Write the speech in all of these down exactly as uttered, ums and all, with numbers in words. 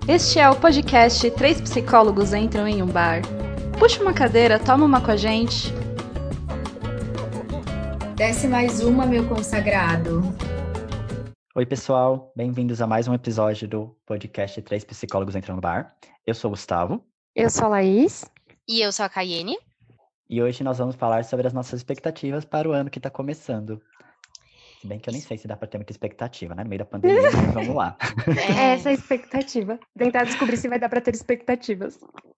Este é o podcast Três Psicólogos Entram em um Bar. Puxa uma cadeira, toma uma com a gente. Desce mais uma, meu consagrado. Oi, pessoal. Bem-vindos a mais um episódio do podcast Três Psicólogos Entram no Bar. Eu sou o Gustavo. Eu sou a Laís. E eu sou a Caiene. E hoje nós vamos falar sobre as nossas expectativas para o ano que está começando. Se bem que eu nem sei se dá para ter muita expectativa, né? No meio da pandemia, mas vamos lá. É essa a expectativa. Tentar descobrir se vai dar para ter expectativas.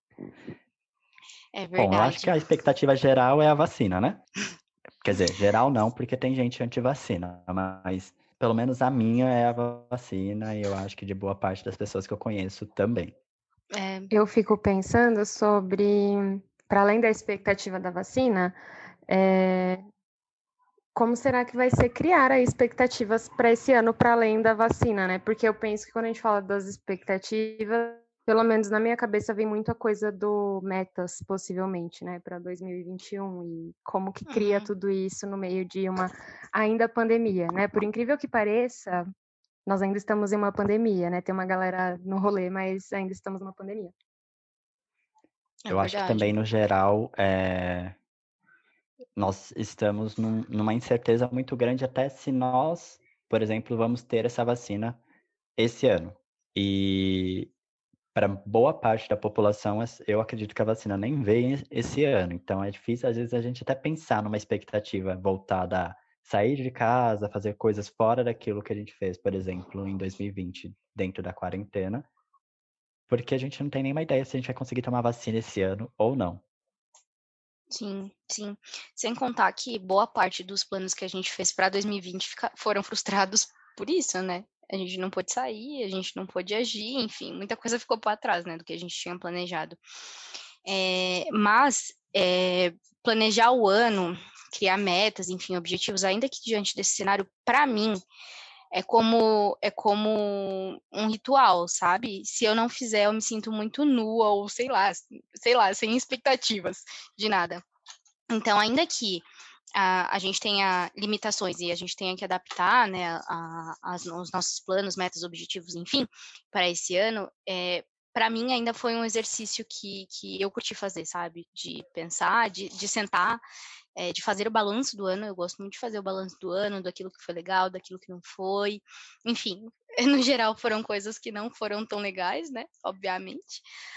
É verdade. Bom, eu acho que a expectativa geral é a vacina, né? Quer dizer, geral não, porque tem gente anti-vacina, mas pelo menos a minha é a vacina e eu acho que de boa parte das pessoas que eu conheço também. É, Eu fico pensando sobre, para além da expectativa da vacina, é, como será que vai ser criar as expectativas para esse ano, para além da vacina, né? Porque eu penso que quando a gente fala das expectativas, pelo menos na minha cabeça vem muita coisa do metas, possivelmente, né, para dois mil e vinte e um, e como que cria Uhum. tudo isso no meio de uma ainda pandemia, né? Por incrível que pareça, nós ainda estamos em uma pandemia, né? Tem uma galera no rolê, mas ainda estamos numa pandemia. é Eu acho que verdade. também, no geral, é... nós estamos num- numa incerteza muito grande até se nós, por exemplo, vamos ter essa vacina esse ano. E para boa parte da população, es- eu acredito que a vacina nem vem es- esse ano. Então é difícil, às vezes, a gente até pensar numa expectativa voltada a sair de casa, fazer coisas fora daquilo que a gente fez, por exemplo, em dois mil e vinte, dentro da quarentena, porque a gente não tem nenhuma ideia se a gente vai conseguir tomar vacina esse ano ou não. Sim, sim. Sem contar que boa parte dos planos que a gente fez para dois mil e vinte fica- foram frustrados por isso, né? A gente não pôde sair, a gente não pôde agir, enfim, muita coisa ficou para trás, né, do que a gente tinha planejado. É, mas é, planejar o ano, criar metas, enfim, objetivos, ainda que diante desse cenário, para mim, é como é como um ritual, sabe? Se eu não fizer, eu me sinto muito nua ou sei lá, sei lá, sem expectativas de nada. Então, ainda que a, a gente tenha limitações e a gente tenha que adaptar, né, a, as, os nossos planos, metas, objetivos, enfim, para esse ano, é, para mim ainda foi um exercício que, que eu curti fazer, sabe? De pensar, de, de sentar, é, de fazer o balanço do ano. Eu gosto muito de fazer o balanço do ano, daquilo que foi legal, daquilo que não foi. Enfim, no geral foram coisas que não foram tão legais, né? Obviamente.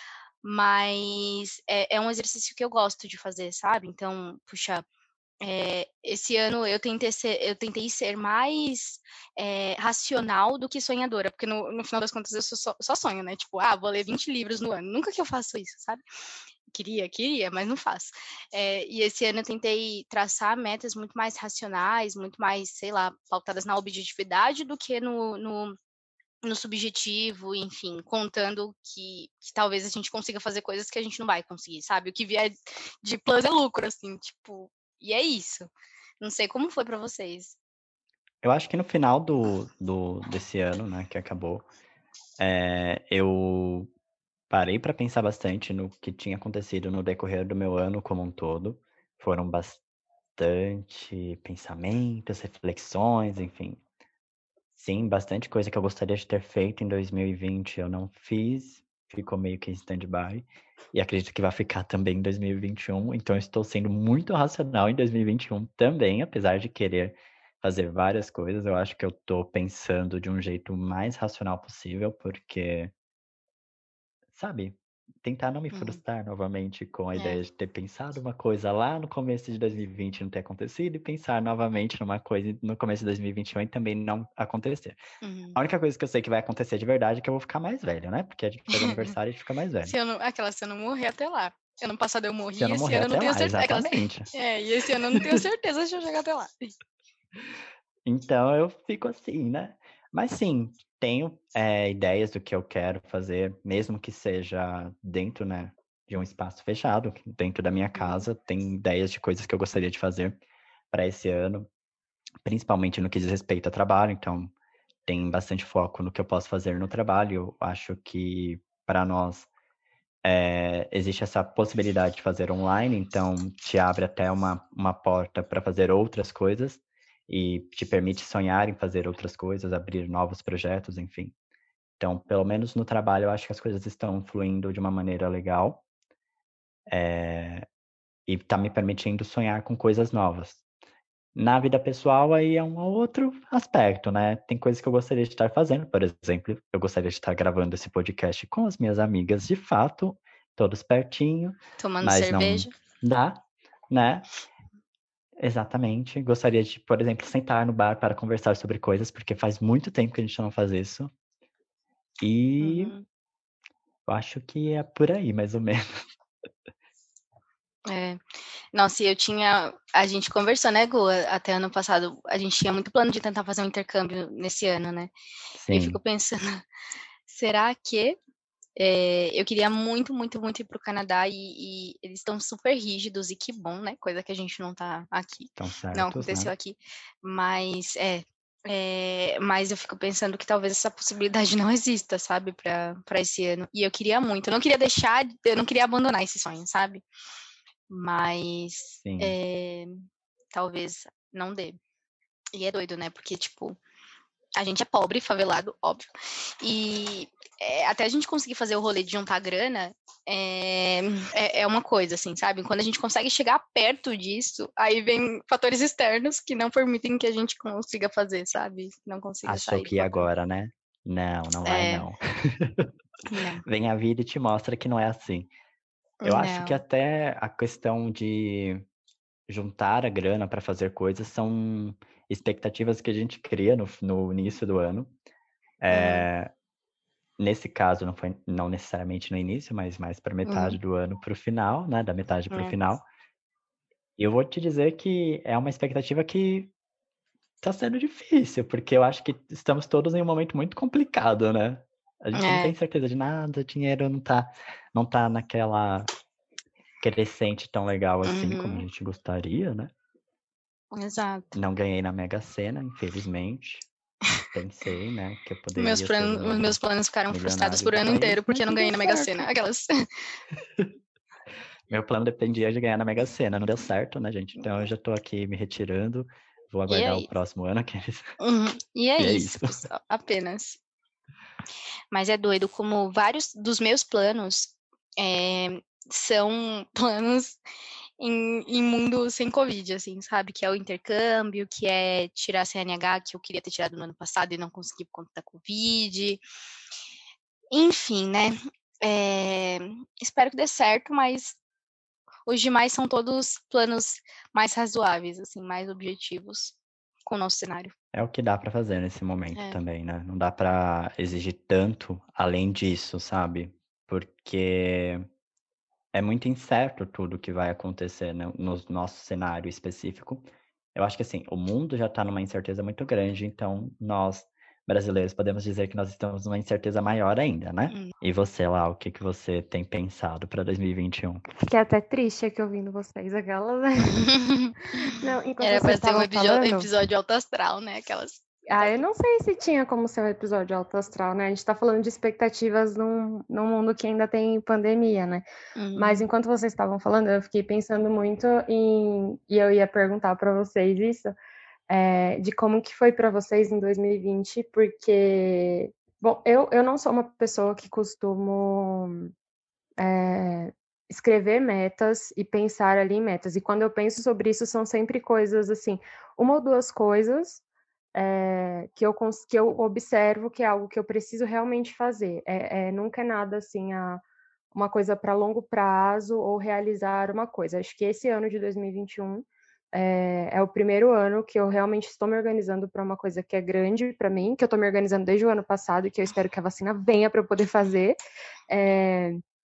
Mas é, é um exercício que eu gosto de fazer, sabe? Então, puxa, é, esse ano eu tentei ser, eu tentei ser mais é, racional do que sonhadora, porque no, no final das contas eu sou só, só sonho, né? Tipo, ah, vou ler vinte livros no ano. Nunca que eu faço isso, sabe? Queria, queria, mas não faço. É, e esse ano eu tentei traçar metas muito mais racionais, muito mais, sei lá, pautadas na objetividade do que no, no, no subjetivo, enfim, contando que, que talvez a gente consiga fazer coisas que a gente não vai conseguir, sabe? O que vier de plus é lucro, assim, tipo, e é isso. Não sei como foi pra vocês. Eu acho que no final do, do desse ano, né, que acabou, é, eu parei para pensar bastante no que tinha acontecido no decorrer do meu ano como um todo. Foram bastante pensamentos, reflexões, enfim. Sim, bastante coisa que eu gostaria de ter feito em dois mil e vinte, eu não fiz, ficou meio que em stand-by. E acredito que vai ficar também em dois mil e vinte e um, então eu estou sendo muito racional em dois mil e vinte e um também, apesar de querer fazer várias coisas. Eu acho que eu estou pensando de um jeito mais racional possível, porque sabe, tentar não me Uhum. frustrar novamente com a É. ideia de ter pensado uma coisa lá no começo de dois mil e vinte e não ter acontecido, e pensar novamente numa coisa no começo de dois mil e vinte e um e também não acontecer. Uhum. A única coisa que eu sei que vai acontecer de verdade é que eu vou ficar mais velho, né? Porque a gente faz aniversário e a gente fica mais velho. Se eu não, aquela, se eu não morrer até lá. Ano passado eu Se eu morri, não esse morrer ano eu não até tenho lá, certeza. Aquelas, exatamente. é, e esse ano eu não tenho certeza se eu chegar até lá. Então eu fico assim, né? Mas sim, tenho é, ideias do que eu quero fazer, mesmo que seja dentro, né, de um espaço fechado, dentro da minha casa. Tem ideias de coisas que eu gostaria de fazer para esse ano, principalmente no que diz respeito ao trabalho. Então, tem bastante foco no que eu posso fazer no trabalho. Eu acho que para nós é, existe essa possibilidade de fazer online, então te abre até uma, uma porta para fazer outras coisas e te permite sonhar em fazer outras coisas, abrir novos projetos, enfim. Então, pelo menos no trabalho, eu acho que as coisas estão fluindo de uma maneira legal. É, e tá me permitindo sonhar com coisas novas. Na vida pessoal, aí é um outro aspecto, né? Tem coisas que eu gostaria de estar fazendo. Por exemplo, eu gostaria de estar gravando esse podcast com as minhas amigas, de fato, todos pertinho, Tomando mas não cerveja. dá, né? Exatamente. Gostaria de, por exemplo, sentar no bar para conversar sobre coisas, porque faz muito tempo que a gente não faz isso. E Uhum. eu acho que é por aí, mais ou menos. É. Nossa, e eu tinha. A gente conversou, né, Gu? Até ano passado, a gente tinha muito plano de tentar fazer um intercâmbio nesse ano, né? E eu fico Sim, pensando, será que é, eu queria muito, muito, muito ir pro Canadá e, e eles estão super rígidos e que bom, né? Coisa que a gente não tá aqui, estão não certos, né? aconteceu aqui. Mas é, é, mas eu fico pensando que talvez essa possibilidade não exista, sabe, para para esse ano. E eu queria muito, eu não queria deixar, eu não queria abandonar esse sonho, sabe? Mas Sim. é, talvez não dê. E é doido, né? Porque, tipo, a gente é pobre, favelado, óbvio. E é, até a gente conseguir fazer o rolê de juntar grana é, é, é uma coisa, assim, sabe? Quando a gente consegue chegar perto disso, aí vem fatores externos que não permitem que a gente consiga fazer, sabe? Não consiga Achou sair do que ia papel. agora, né? Não, não vai É, não. não, Vem a vida e te mostra que não é assim. Eu acho que não. até a questão de juntar a grana para fazer coisas são expectativas que a gente cria no, no início do ano. Uhum, É, nesse caso, não foi não necessariamente no início, mas mais para metade uhum, do ano para o final, né? Da metade para o é, final. E eu vou te dizer que é uma expectativa que tá sendo difícil, porque eu acho que estamos todos em um momento muito complicado, né? A gente não tem é, certeza de nada, o dinheiro não tá, não tá naquela crescente tão legal assim como a uhum, gente gostaria, né? exato. Não ganhei na Mega Sena, infelizmente. Pensei, né, que eu Meus poderia ser planos, o os novo meus planos ficaram frustrados milionário por do ano inteiro país, porque eu mas não não ganhei deu na Mega certo. Sena. Aquelas. Meu plano dependia de ganhar na Mega Sena, não deu certo, né, gente? Então eu já tô aqui me retirando, vou E aguardar o aí? próximo ano, que Uhum. E é e é isso, isso. pessoal, apenas. Mas é doido como vários dos meus planos é, são planos em, em mundo sem Covid, assim, sabe? Que é o intercâmbio, que é tirar a C N H, que eu queria ter tirado no ano passado e não consegui por conta da Covid. Enfim, né? É, espero que dê certo, mas os demais são todos planos mais razoáveis, assim, mais objetivos com o nosso cenário. É o que dá pra fazer nesse momento É. também, né? Não dá pra exigir tanto além disso, sabe? Porque é muito incerto tudo que vai acontecer, né, no nosso cenário específico. Eu acho que assim, o mundo já está numa incerteza muito grande, então nós, brasileiros, podemos dizer que nós estamos numa incerteza maior ainda, né? Hum. E você lá, o que, que você tem pensado para dois mil e vinte e um? Fiquei até triste aqui ouvindo vocês, aquelas. Não, enquanto Era vocês pra ser um estavam episo- falando, episódio alto astral, né? Aquelas. ah, eu não sei se tinha como ser um episódio alto astral, né? A gente tá falando de expectativas num, num mundo que ainda tem pandemia, né? Mas Uhum. enquanto vocês estavam falando, eu fiquei pensando muito em. E eu ia perguntar para vocês isso, é, de como que foi para vocês em dois mil e vinte, porque. Bom, eu, eu não sou uma pessoa que costumo é, escrever metas e pensar ali em metas. E quando eu penso sobre isso, são sempre coisas assim, uma ou duas coisas é, que, eu, que eu observo que é algo que eu preciso realmente fazer. É, é, nunca é nada assim, a, uma coisa para longo prazo ou realizar uma coisa. Acho que esse ano de dois mil e vinte e um é, é o primeiro ano que eu realmente estou me organizando para uma coisa que é grande para mim, que eu estou me organizando desde o ano passado e que eu espero que a vacina venha para eu poder fazer. É,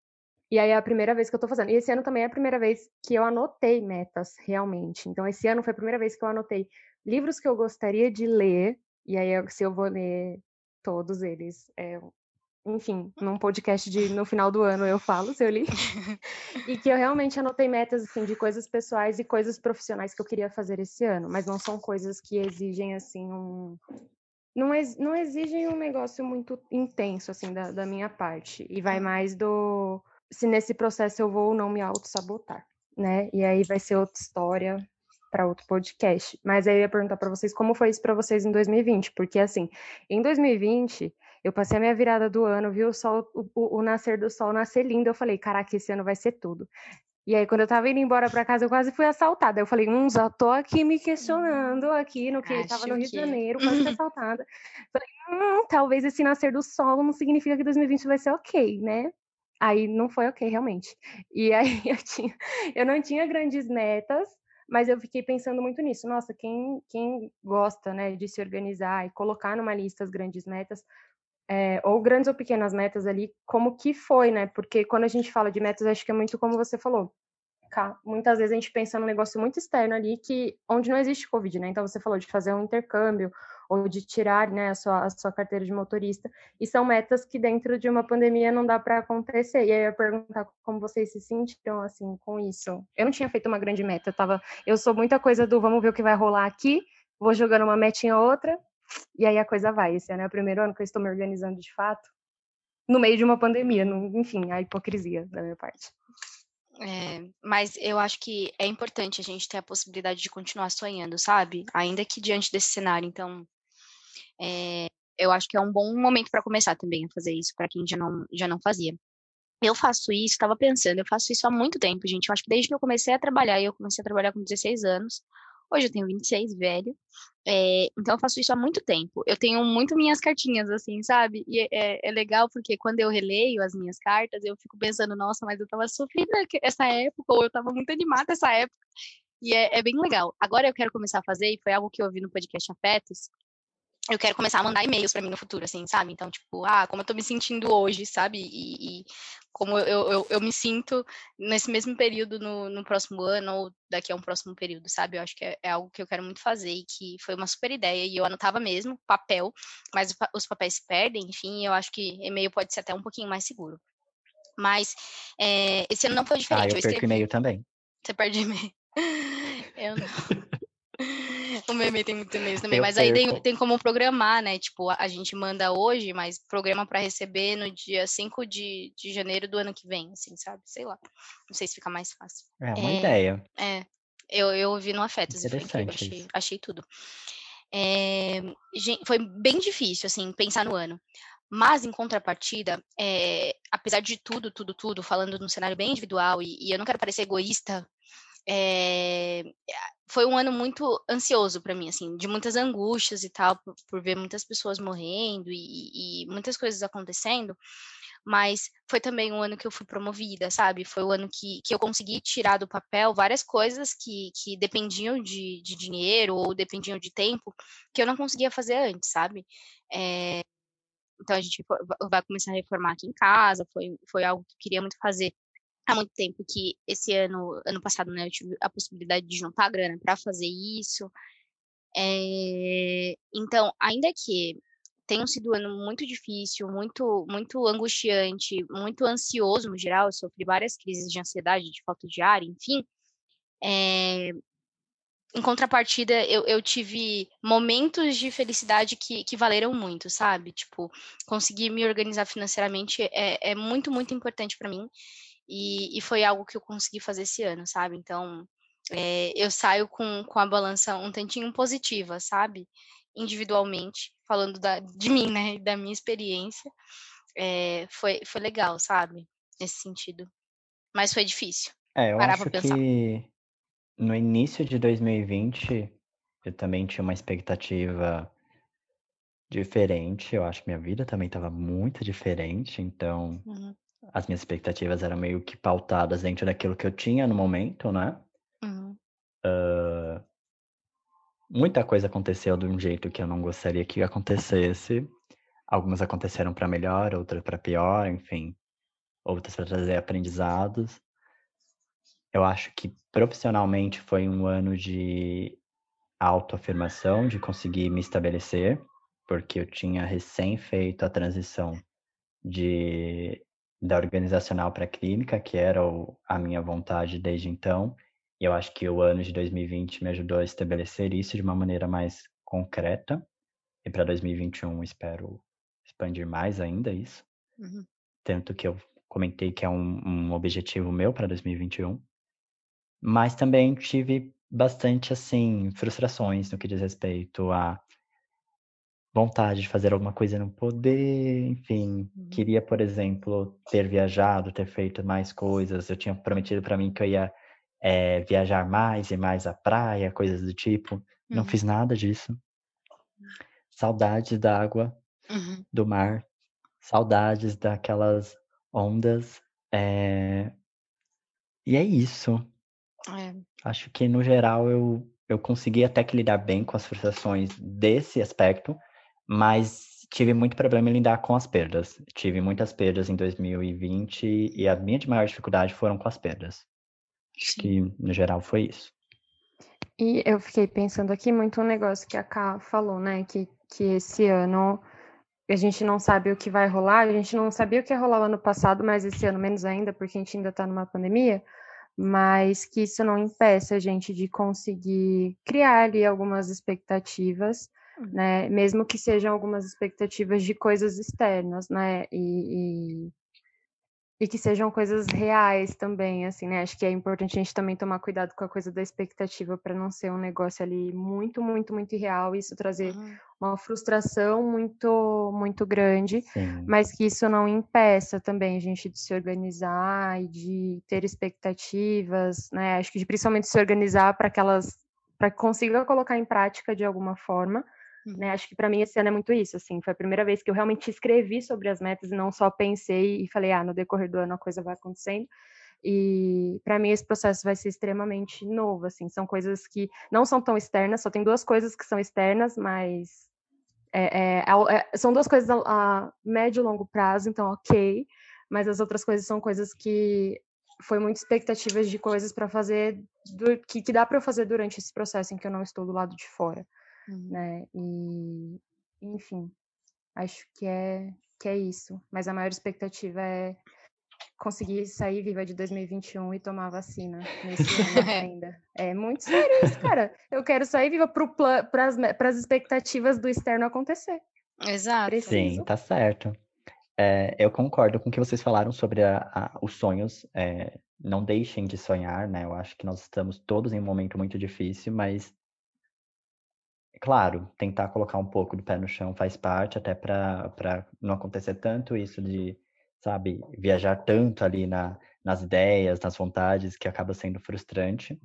e aí é a primeira vez que eu tô fazendo. E esse ano também é a primeira vez que eu anotei metas, realmente. Então, esse ano foi a primeira vez que eu anotei livros que eu gostaria de ler. E aí, se eu vou ler todos eles, é, enfim, num podcast de no final do ano eu falo se eu li. E que eu realmente anotei metas, assim, de coisas pessoais e coisas profissionais que eu queria fazer esse ano. Mas não são coisas que exigem, assim, um... Não, ex... não exigem um negócio muito intenso, assim, da, da minha parte. E vai mais do se nesse processo eu vou ou não me auto-sabotar, né? E aí vai ser outra história para outro podcast. Mas aí eu ia perguntar para vocês como foi isso para vocês em dois mil e vinte, porque assim, em dois mil e vinte Eu passei a minha virada do ano, vi o sol, o, o, o nascer do sol nascer lindo, eu falei, caraca, esse ano vai ser tudo. E aí, quando eu tava indo embora pra casa, eu quase fui assaltada. Eu falei, hum, já tô aqui me questionando, aqui no que tava Acho no Rio de que. Janeiro, quase fui assaltada. Falei, hum, talvez esse nascer do sol não significa que dois mil e vinte vai ser ok, né? Aí não foi ok, realmente. E aí eu, tinha, eu não tinha grandes metas, mas eu fiquei pensando muito nisso. Nossa, quem, quem gosta, né, de se organizar e colocar numa lista as grandes metas, é, ou grandes ou pequenas metas ali, como que foi, né? Porque quando a gente fala de metas, acho que é muito como você falou. Muitas vezes a gente pensa num negócio muito externo ali, que, onde não existe Covid, né? Então você falou de fazer um intercâmbio, ou de tirar, né, a sua, a sua carteira de motorista, e são metas que dentro de uma pandemia não dá para acontecer. E aí eu ia perguntar como vocês se sentiram, assim, com isso. Eu não tinha feito uma grande meta, eu tava... Eu sou muita coisa do vamos ver o que vai rolar aqui, vou jogando uma metinha ou outra, e aí a coisa vai. Esse ano é o primeiro ano que eu estou me organizando de fato, no meio de uma pandemia, no, enfim, a hipocrisia da minha parte. É, mas eu acho que é importante a gente ter a possibilidade de continuar sonhando, sabe? Ainda que diante desse cenário. Então, é, eu acho que é um bom momento para começar também a fazer isso, para quem já não, já não fazia. Eu faço isso, estava pensando, eu faço isso há muito tempo, gente. Eu acho que desde que eu comecei a trabalhar, e eu comecei a trabalhar com dezesseis anos, hoje eu tenho vinte e seis, velho. É, então eu faço isso há muito tempo. Eu tenho muito minhas cartinhas, assim, sabe? E é, é legal porque quando eu releio as minhas cartas, eu fico pensando, nossa, mas eu tava sofrida essa época, ou eu tava muito animada essa época. E é, é bem legal. Agora eu quero começar a fazer, e foi algo que eu ouvi no podcast Afetos, eu quero começar a mandar e-mails pra mim no futuro, assim, sabe? Então, tipo, ah, como eu tô me sentindo hoje, sabe? E, e como eu, eu, eu me sinto nesse mesmo período no, no próximo ano ou daqui a um próximo período, sabe? Eu acho que é, é algo que eu quero muito fazer e que foi uma super ideia. E eu anotava mesmo, papel, mas os papéis se perdem, enfim, eu acho que e-mail pode ser até um pouquinho mais seguro. Mas é, esse ano não foi diferente. Ah, eu, eu perco escrevi... e-mail também. Você perde e-mail? Eu não. O meu e-mail tem muito e-mails também, Eu mas aí tem, perco. tem como programar, né? Tipo, a gente manda hoje, mas programa para receber no dia cinco de, de janeiro do ano que vem, assim, sabe? Sei lá. Não sei se fica mais fácil. É uma É, ideia. é eu, eu ouvi no Afetos e foi incrível, Interessante achei, isso. achei tudo. É, gente, foi bem difícil, assim, pensar no ano. Mas, em contrapartida, é, apesar de tudo, tudo, tudo, falando num cenário bem individual, e, e eu não quero parecer egoísta, é, foi um ano muito ansioso para mim, assim, de muitas angústias e tal, por, por ver muitas pessoas morrendo e, e, muitas coisas acontecendo, mas foi também um ano que eu fui promovida, sabe? Foi o ano que, que eu consegui tirar do papel várias coisas que, que dependiam de, de dinheiro ou dependiam de tempo que eu não conseguia fazer antes, sabe? É, então a gente vai começar a reformar aqui em casa, foi, foi algo que eu queria muito fazer há muito tempo, que esse ano, ano passado, né, eu tive a possibilidade de juntar grana para fazer isso. É, então, ainda que tenha sido um ano muito difícil, muito, muito angustiante, muito ansioso no geral, eu sofri várias crises de ansiedade, de falta de ar, enfim. É, em contrapartida, eu, eu tive momentos de felicidade que, que valeram muito, sabe? Tipo, conseguir me organizar financeiramente é, é muito, muito importante para mim. E, e foi algo que eu consegui fazer esse ano, sabe? Então, é, eu saio com, com a balança um tantinho positiva, sabe? Individualmente, falando da, de mim, né? Da minha experiência. É, foi, foi legal, sabe? Nesse sentido. Mas foi difícil É, eu parar pra acho pensar. que no início de dois mil e vinte eu também tinha uma expectativa diferente. Eu acho que minha vida também estava muito diferente, então Uhum, as minhas expectativas eram meio que pautadas dentro daquilo que eu tinha no momento, né? uhum, Muita coisa aconteceu de um jeito que eu não gostaria que acontecesse. Algumas aconteceram para melhor, outras para pior, enfim, outras para trazer aprendizados. Eu acho que profissionalmente foi um ano de autoafirmação, de conseguir me estabelecer, porque eu tinha recém feito a transição de da organizacional para a clínica, que era o, a minha vontade desde então. E eu acho que o ano de dois mil e vinte me ajudou a estabelecer isso de uma maneira mais concreta. E para dois mil e vinte e um espero expandir mais ainda isso. uhum. Tanto que eu comentei que é um, um objetivo meu para dois mil e vinte e um. Mas também tive bastante, assim, frustrações no que diz respeito a vontade de fazer alguma coisa e não poder, enfim. Uhum. Queria, por exemplo, ter viajado, ter feito mais coisas. Eu tinha prometido para mim que eu ia é, viajar mais e mais à praia, coisas do tipo. Não Uhum. fiz nada disso. Saudades da água, Uhum. do mar, saudades daquelas ondas. é, E é isso. É. Acho que, no geral, eu, eu consegui até que lidar bem com as frustrações desse aspecto, mas tive muito problema em lidar com as perdas. Tive muitas perdas em dois mil e vinte e a minha de maior dificuldade foram com as perdas. Acho Sim. que, no geral, foi isso. E eu fiquei pensando aqui muito um negócio que a Ká falou, né? Que, que esse ano a gente não sabe o que vai rolar, a gente não sabia o que ia rolar o ano passado, mas esse ano menos ainda, porque a gente ainda tá numa pandemia, mas que isso não impeça a gente de conseguir criar ali algumas expectativas, Uhum. né? Mesmo que sejam algumas expectativas de coisas externas, né? E, e, e que sejam coisas reais também, assim, né? Acho que é importante a gente também tomar cuidado com a coisa da expectativa para não ser um negócio ali muito, muito, muito irreal e isso trazer Uhum. uma frustração muito, muito grande, Sim, mas que isso não impeça também a gente de se organizar e de ter expectativas, né? Acho que de principalmente se organizar para que elas, para que consiga colocar em prática de alguma forma. Né, Uhum. acho que para mim esse ano é muito isso, assim, foi a primeira vez que eu realmente escrevi sobre as metas e não só pensei e falei, ah, no decorrer do ano a coisa vai acontecendo. E para mim esse processo vai ser extremamente novo, assim, são coisas que não são tão externas, só tem duas coisas que são externas, mas é, é, é, são duas coisas a, a médio e longo prazo, então ok, mas as outras coisas são coisas que foi muita expectativas de coisas para fazer, do, que, que dá para eu fazer durante esse processo em que eu não estou do lado de fora. Uhum. Né? E, enfim, acho que é, que é isso. Mas a maior expectativa é conseguir sair viva de dois mil e vinte e um e tomar vacina nesse ano ainda. É muito sério isso, cara. Eu quero sair viva para as expectativas do externo acontecer. Exato. sim, Preciso. tá certo. É, eu concordo com o que vocês falaram sobre a- a- os sonhos. é, não deixem de sonhar, né? Eu acho que nós estamos todos em um momento muito difícil, mas claro, tentar colocar um pouco do pé no chão faz parte, até para para não acontecer tanto isso de, sabe, viajar tanto ali na, nas ideias, nas vontades, que acaba sendo frustrante.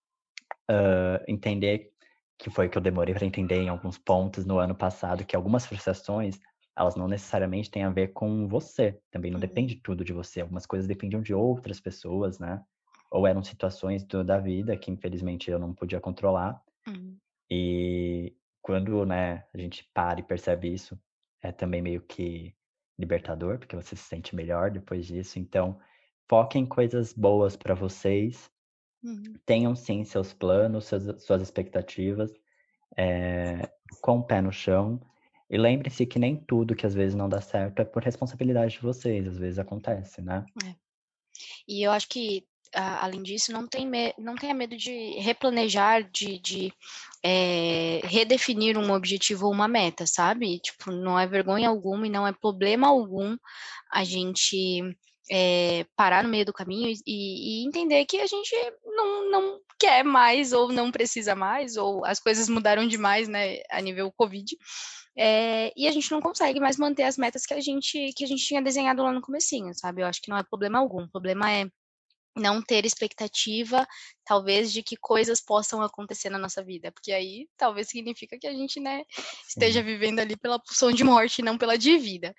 Uh, entender que foi que eu demorei para entender em alguns pontos no ano passado, que algumas frustrações, elas não necessariamente têm a ver com você, também não Uhum. depende tudo de você, algumas coisas dependiam de outras pessoas, né? Ou eram situações do, da vida que infelizmente eu não podia controlar. Uhum. E quando, né, a gente para e percebe isso, é também meio que libertador, porque você se sente melhor depois disso. Então, foquem em coisas boas para vocês. Uhum. Tenham sim seus planos, suas, suas expectativas, é, com o pé no chão. E lembre-se que nem tudo que às vezes não dá certo é por responsabilidade de vocês, às vezes acontece, né? É. E eu acho que, a- além disso, não, tem me- não tenha medo de replanejar, de, de é, redefinir um objetivo ou uma meta, sabe? Tipo, não é vergonha alguma e não é problema algum a gente é, parar no meio do caminho e, e entender que a gente não, não quer mais ou não precisa mais, ou as coisas mudaram demais, né, a nível Covid. É, e a gente não consegue mais manter as metas que a gente que a gente tinha desenhado lá no comecinho, sabe? Eu acho que não é problema algum. O problema é não ter expectativa, talvez, de que coisas possam acontecer na nossa vida, porque aí talvez significa que a gente, né, esteja Sim. vivendo ali pela pulsão de morte, não pela de vida.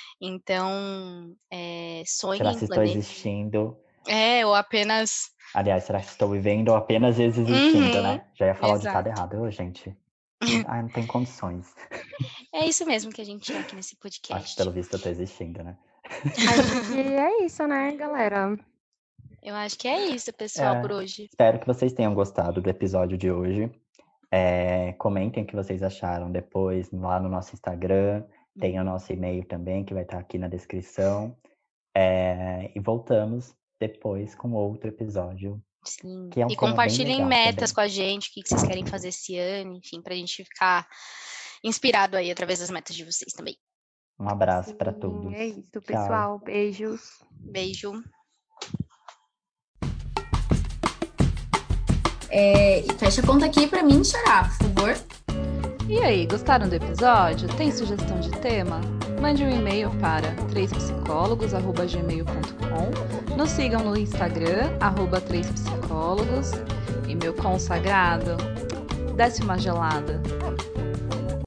Então, é, Será sonhem, se estou planejem. existindo? É, ou apenas. Aliás, será que estou vivendo ou apenas existindo, Uhum, né? Já ia falar o ditado exato. errado, ô, gente. Ah, não tem condições. É isso mesmo que a gente é aqui nesse Acho que podcast. pelo visto eu tô existindo, né? Acho que é isso, né, galera? Eu acho que é isso, pessoal, por É, hoje. espero que vocês tenham gostado do episódio de hoje. É, comentem o que vocês acharam depois lá no nosso Instagram. Tem o nosso e-mail também, que vai estar aqui na descrição. É, e voltamos depois com outro episódio, Sim. que é um E tema bem compartilhem legal metas também. com a gente, o que que vocês querem fazer esse ano, enfim, pra gente ficar inspirado aí através das metas de vocês também. Um abraço para Sim, todos. é isso, Tchau. pessoal. Beijos. Beijo. É, e fecha a conta aqui pra mim, Xará, por favor. E aí, gostaram do episódio? Tem sugestão de tema? Mande um e-mail para três psicólogos arroba gmail ponto com. Nos sigam no Instagram, arroba três psicólogos. E meu consagrado, desce uma gelada.